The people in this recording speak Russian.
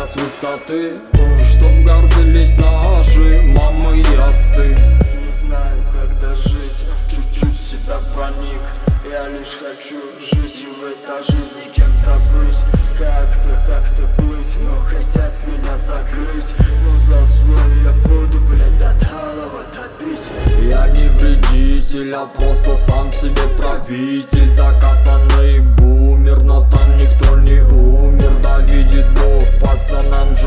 с высоты, чтоб гордились наши мамы и отцы. Не знаю, как дожить, чуть-чуть себя проник. Я лишь хочу жить в этой жизни, кем-то быть. Как-то быть, но хотят меня закрыть. Но за свой я буду, блядь, до талого топить. Я не вредитель, а просто сам себе правитель. Закатанный бумер, но там никто не умер. Да видит Бог, пацанам